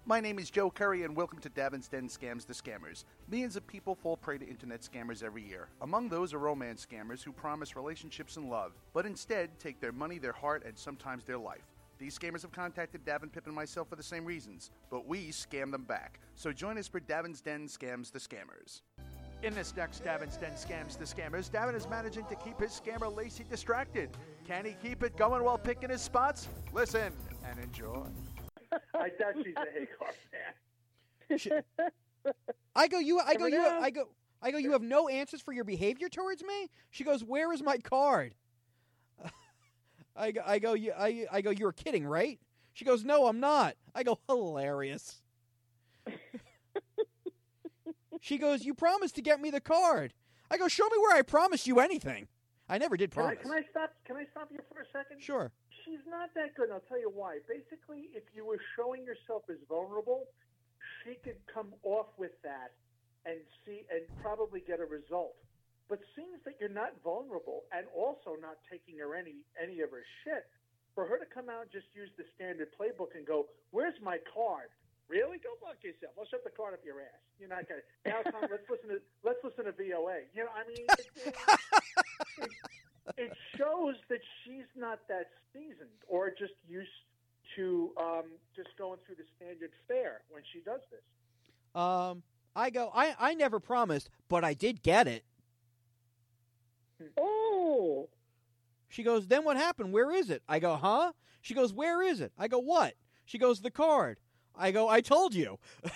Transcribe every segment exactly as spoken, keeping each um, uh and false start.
My name is Joe Curry, and welcome to Davin's Den Scams the Scammers. Millions of people fall prey to internet scammers every year. Among those are romance scammers who promise relationships and love, but instead take their money, their heart, and sometimes their life. These scammers have contacted Davin, Pip, and myself for the same reasons, but we scam them back. So join us for Davin's Den Scams the Scammers. In this next Davin's Den Scams the Scammers, Davin is managing to keep his scammer Lacey distracted. Can he keep it going while picking his spots? Listen and enjoy. I doubt she's a Hagar fan. I go, you, I go, Never you, know. I go, I go, you have no answers for your behavior towards me? She goes, where is my card? I go, I go, you, I, I go, you're kidding, right? She goes, no, I'm not. I go, hilarious. She goes, you promised to get me the card. I go, show me where I promised you anything. I never did Can I, promise. can I stop? Can I stop you for a second? Sure. She's not that good, and I'll tell you why. Basically, if you were showing yourself as vulnerable, she could come off with that and see and probably get a result. But seeing that you're not vulnerable and also not taking her any any of her shit, for her to come out and just use the standard playbook and go, "Where's my card?" Really? Go fuck yourself. I'll shove the card up your ass. You're not gonna. Now, Tom, let's listen to let's listen to V O A. You know, I mean. It, it, it, It shows that she's not that seasoned or just used to um, just going through the standard fare when she does this. Um, I go, I, I never promised, but I did get it. Oh, She goes, then what happened? Where is it? I go, huh? She goes, where is it? I go, what? She goes, the card. I go, I told you.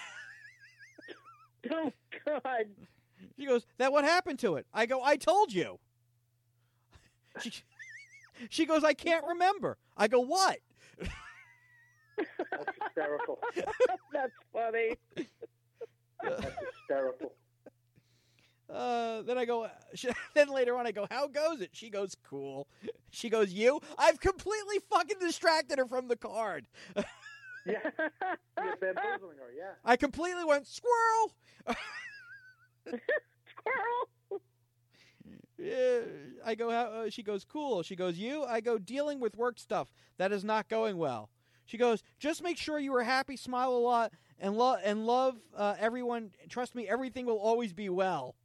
oh God. She goes, that what happened to it? I go, I told you. She, she goes, I can't remember. I go, what? That's hysterical. That's funny. That's hysterical. Uh, then I go, she, then later on I go, how goes it? She goes, cool. She goes, you? I've completely fucking distracted her from the card. Yeah, you're bamboozling her. Yeah. I completely went, squirrel. Squirrel. Yeah, I go, how, uh, she goes, cool. She goes, you? I go, dealing with work stuff that is not going well. She goes, just make sure you are happy, smile a lot, and, lo- and love uh, everyone. Trust me, everything will always be well.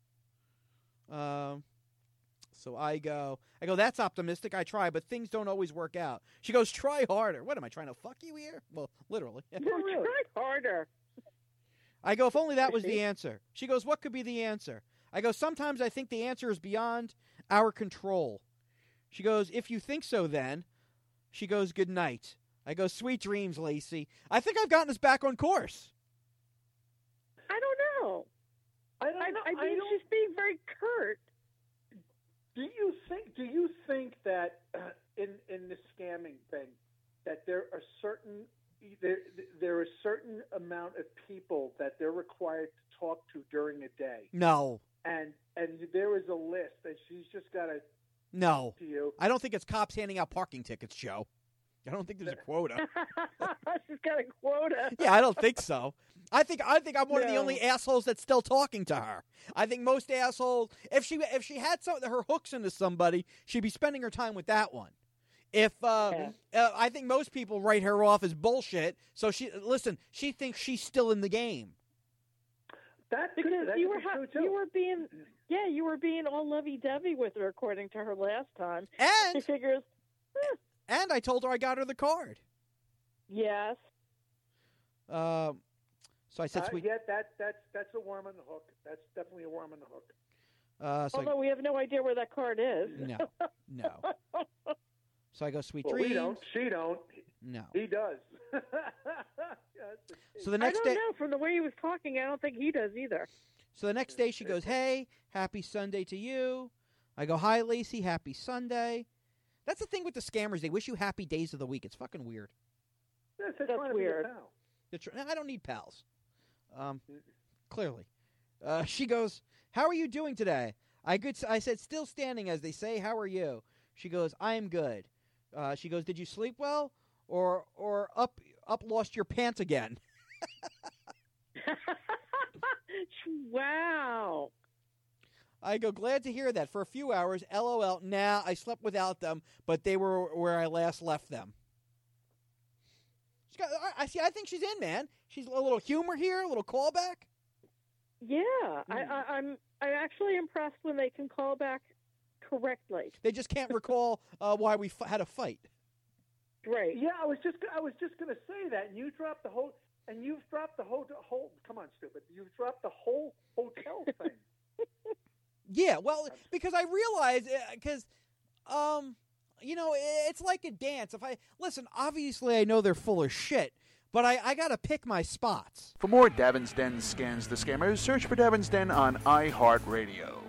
Um, so I go, I go, that's optimistic. I try, but things don't always work out. She goes, try harder. What, am I trying to fuck you here? Well, literally. Try harder. I go, if only that was the answer. She goes, what could be the answer? I go, sometimes I think the answer is beyond our control. She goes, if you think so then. She goes, good night. I go, sweet dreams, Lacey. I think I've gotten us back on course. I don't know. I don't I, know. I I mean, don't, she's being very curt. do you think? Do you think that uh, in in the scamming thing, that there are certain there there are a certain amount of people that they're required to talk to during a day? No. And and there is a list that she's just got to No. to you. I don't think it's cops handing out parking tickets, Joe. I don't think there's a quota. She's got a quota. Yeah, I don't think so. I think I think I'm one of the No. only assholes that's still talking to her. I think most assholes, if she if she had some her hooks into somebody, she'd be spending her time with that one. If uh, Yeah. uh, I think most people write her off as bullshit. So she listen, she thinks she's still in the game. That Because could, that you could were be ha- true, too. you were being yeah you were being all lovey-dovey with her according to her last time. She And figures eh, and I told her I got her the card. yes. Um, so I said, Uh, sweet. yeah, that that's that's a worm on the hook. That's definitely a worm on the hook. Uh, so I- Although we have no idea where that card is. no, no. So I go, sweet Well, dreams. we don't. She don't. No. He does. So the I next don't day, know. From the way he was talking, I don't think he does either. so the next day she goes, "Hey, happy Sunday to you." I go, "Hi, Lacey, happy Sunday." That's the thing with the scammers; they wish you happy days of the week. It's fucking weird. That's, that's That's trying to be a weird. pal. They're tr- I don't need pals. Um, clearly, uh, she goes, "How are you doing today?" I good. I said, "Still standing," as they say. How are you? She goes, "I am good." Uh, she goes, "Did you sleep well, or or up up lost your pants again?" Wow. I go, glad to hear that. For a few hours, LOL. Nah, I slept without them, but they were where I last left them. She's got, I, I see. I think she's in, man. She's a little humor here, a little callback. Yeah, I, I, I'm. I'm actually impressed when they can call back correctly. They just can't recall uh, why we f- had a fight. Right. Yeah, I was just I was just going to say that, and you dropped the whole and you've dropped the whole whole. Come on, stupid! You've dropped the whole hotel thing. Yeah, well, because I realize because, um, you know, it's like a dance. If I listen, obviously I know they're full of shit, but I, I got to pick my spots. For more Davin's Den Scams the Scammers, search for Davin's Den on iHeartRadio.